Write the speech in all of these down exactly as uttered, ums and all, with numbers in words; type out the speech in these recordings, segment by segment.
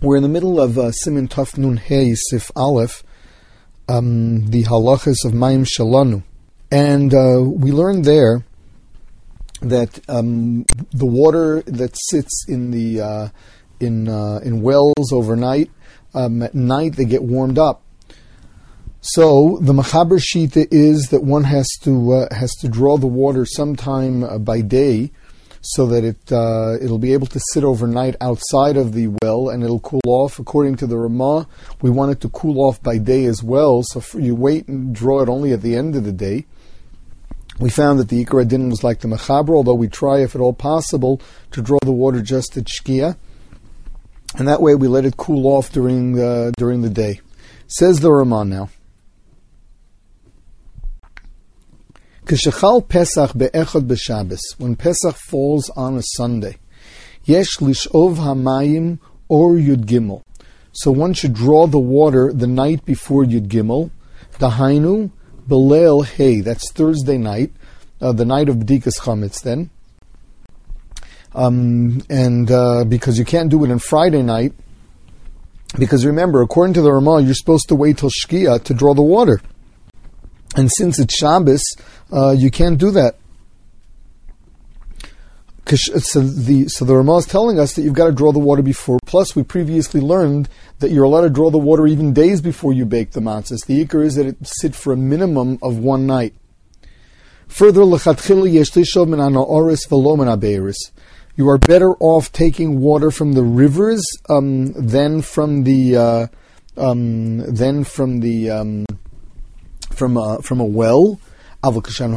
We're in the middle of uh, Siman Taf Nun Hey Sif Aleph, um, the halachas of Mayim Shalanu. And uh, we learned there that um, the water that sits in the uh, in uh, in wells overnight, um, at night they get warmed up. So the Machaber Shita is that one has to uh, has to draw the water sometime uh, by day, so that it uh, it'll be able to sit overnight outside of the well and it'll cool off. According to the Ramah, we want it to cool off by day as well. So for, you wait and draw it only at the end of the day. We found that the Ikar Adin was like the Mechaber, although we try, if at all possible, to draw the water just at Shkia. And that way we let it cool off during uh, during the day. Says the Ramah now. K'shechal Pesach be'echad b'Shabbos, when Pesach falls on a Sunday, yesh lish'ov hamayim or Yud Gimel. So one should draw the water the night before Yud Gimel, dahainu, Beleil Hey, that's Thursday night, uh, the night of B'dikas Chametz then. Um, and uh, because you can't do it on Friday night, because remember, according to the Ramah, you're supposed to wait till Shkia to draw the water. And since it's Shabbos, uh, you can't do that. So the, so the Ramah is telling us that you've got to draw the water before. Plus, we previously learned that you're allowed to draw the water even days before you bake the matzahs. The ikar is that it sit for a minimum of one night. Further, you are better off taking water from the rivers um, than from the uh, um, than from the um, from a, from a well. Whereas at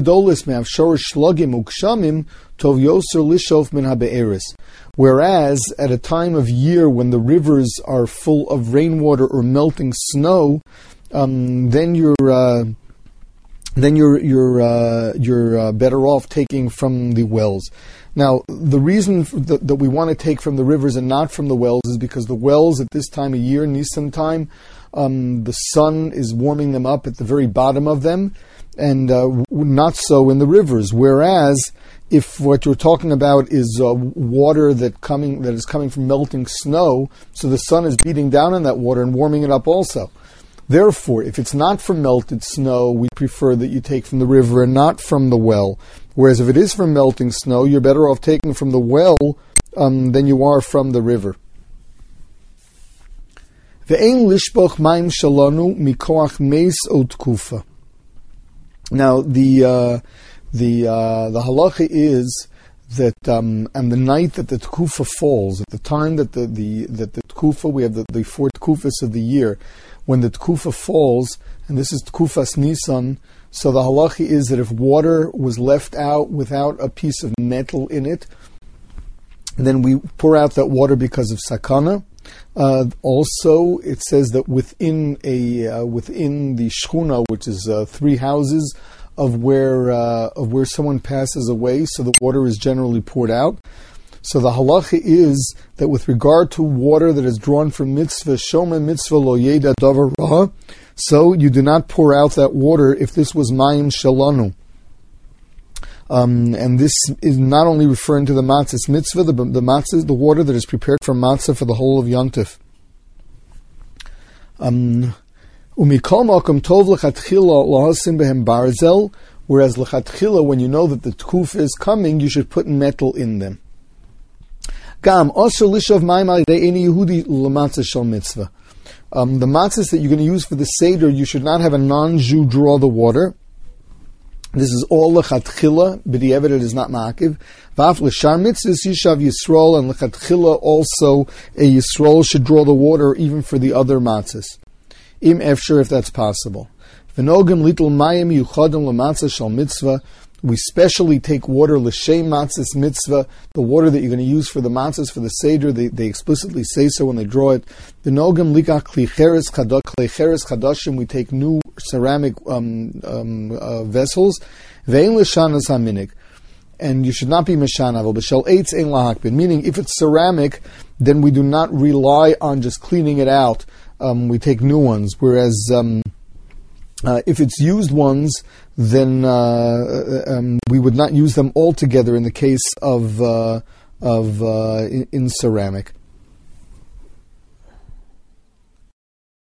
a time of year when the rivers are full of rainwater or melting snow, um, then you're uh, then you're you're uh, you're uh, better off taking from the wells. Now, the reason that, that we want to take from the rivers and not from the wells is because the wells at this time of year, Nisan time, um, the sun is warming them up at the very bottom of them, and uh, not so in the rivers. Whereas, if what you're talking about is uh, water that coming that is coming from melting snow, so the sun is beating down on that water and warming it up also. Therefore, if it's not from melted snow, we prefer that you take from the river and not from the well. Whereas if it is from melting snow, you're better off taking from the well um, than you are from the river. Ve'ein lishpoch mayim shalanu mikoach meis o tkufa. Now, the uh, the uh, the halacha is that um, and the night that the tkufa falls, at the time that the, the that the tkufa, we have the, the four tkufas of the year, when the tkufa falls, and this is tkufas Nisan, so the halacha is that if water was left out without a piece of metal in it, then we pour out that water because of sakana. Uh, also, it says that within a uh, within the shchuna, which is uh, three houses of where uh, of where someone passes away, so the water is generally poured out. So the halacha is that with regard to water that is drawn from mitzvah, shoma mitzvah lo yeda davar ra, so you do not pour out that water if this was mayim shalanu. Um, and this is not only referring to the matzahs mitzvah, the, the matzahs, the water that is prepared from matzah for the whole of Yontif. Um, umikol makom tov lechatchila lahasim behem barzel, whereas lechatchila, when you know that the tkuf is coming, you should put metal in them. Gam osher lishav mayim al yedei eni Yehudi lematzah shel mitzvah. Um, the matzahs that you're going to use for the seder, you should not have a non-Jew draw the water. This is all lechatchila, b'di'evet it is not ma'akiv. V'af l'shar mitzvahs yishav Yisrael, and lechatchila also a Yisrael should draw the water even for the other matzahs. Im efshar, if that's possible. V'nogim little mayim yuchadim l'matzah shal mitzvah. We specially take water l'shem matzahs mitzvah, the water that you're going to use for the matzahs for the seder. They, they explicitly say so when they draw it. V'nogim likach klicheres chadashim. We take new ceramic um, um, uh, vessels. Ve'en l'shanas haminik. And you should not be meshanavel. B'shel eitz ein lahakbin. Meaning, if it's ceramic, then we do not rely on just cleaning it out. Um, we take new ones. Whereas um, uh, if it's used ones, then uh, um, we would not use them altogether in the case of uh, of uh, in, in ceramic.